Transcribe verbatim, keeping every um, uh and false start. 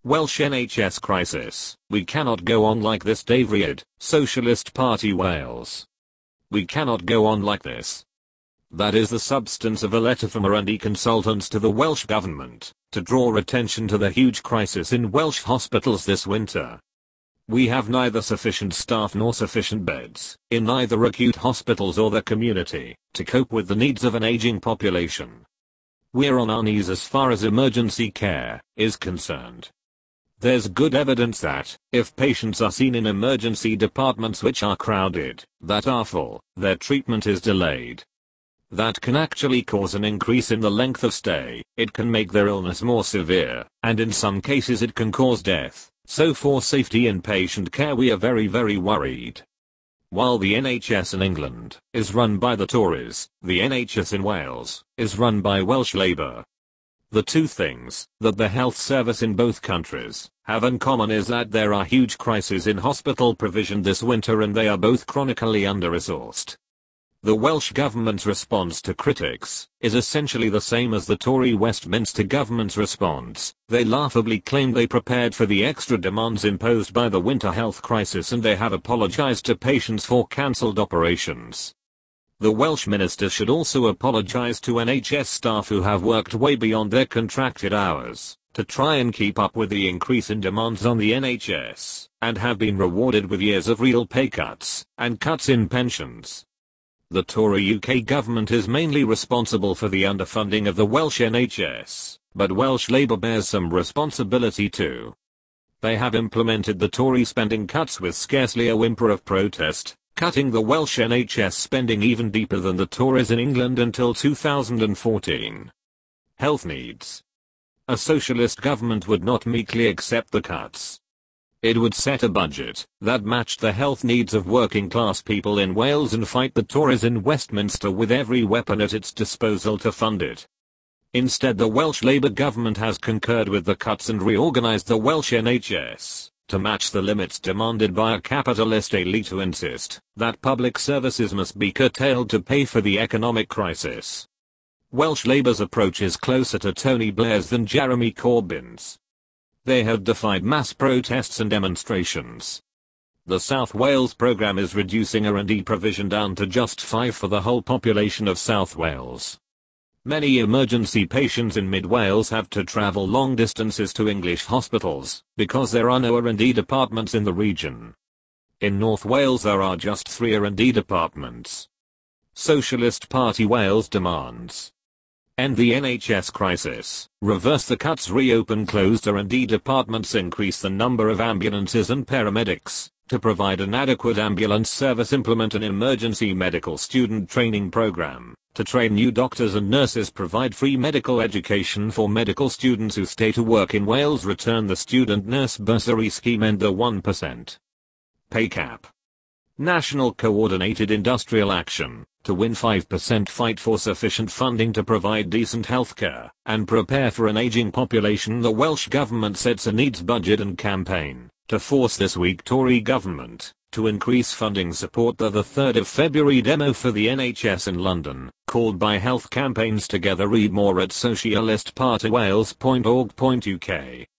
Welsh N H S crisis. We cannot go on like this. Dave Reid, Socialist Party Wales. We cannot go on like this. That is the substance of a letter from R and D consultants to the Welsh Government, to draw attention to the huge crisis in Welsh hospitals this winter. We have neither sufficient staff nor sufficient beds, in either acute hospitals or the community, to cope with the needs of an aging population. We're on our knees as far as emergency care is concerned. There's good evidence that, if patients are seen in emergency departments which are crowded, that are full, their treatment is delayed. That can actually cause an increase in the length of stay, it can make their illness more severe, and in some cases it can cause death. So for safety in patient care we are very very worried. While the N H S in England is run by the Tories, the N H S in Wales is run by Welsh Labour. The two things that the health service in both countries have in common is that there are huge crises in hospital provision this winter and they are both chronically under-resourced. The Welsh Government's response to critics is essentially the same as the Tory Westminster Government's response. They laughably claim they prepared for the extra demands imposed by the winter health crisis and they have apologised to patients for cancelled operations. The Welsh Minister should also apologise to N H S staff who have worked way beyond their contracted hours to try and keep up with the increase in demands on the N H S, and have been rewarded with years of real pay cuts and cuts in pensions. The Tory U K government is mainly responsible for the underfunding of the Welsh N H S, but Welsh Labour bears some responsibility too. They have implemented the Tory spending cuts with scarcely a whimper of protest, cutting the Welsh N H S spending even deeper than the Tories in England until two thousand fourteen. Health needs. A socialist government would not meekly accept the cuts. It would set a budget that matched the health needs of working class people in Wales and fight the Tories in Westminster with every weapon at its disposal to fund it. Instead, the Welsh Labour government has concurred with the cuts and reorganised the Welsh N H S to match the limits demanded by a capitalist elite who insist that public services must be curtailed to pay for the economic crisis. Welsh Labour's approach is closer to Tony Blair's than Jeremy Corbyn's. They have defied mass protests and demonstrations. The South Wales programme is reducing R and D provision down to just five for the whole population of South Wales. Many emergency patients in mid-Wales have to travel long distances to English hospitals because there are no R and D departments in the region. In North Wales there are just three R and D departments. Socialist Party Wales demands: end the N H S crisis, reverse the cuts, reopen closed R and D departments, increase the number of ambulances and paramedics to provide an adequate ambulance service, implement an emergency medical student training program to train new doctors and nurses, provide free medical education for medical students who stay to work in Wales, return the student nurse bursary scheme, end the one percent pay cap. National Coordinated Industrial Action to win five percent, fight for sufficient funding to provide decent healthcare and prepare for an aging population. The Welsh Government sets a needs budget and campaign to force this weak Tory government to increase funding support. The third of February demo for the N H S in London, called by Health Campaigns Together. Read more at socialist party wales dot org dot U K.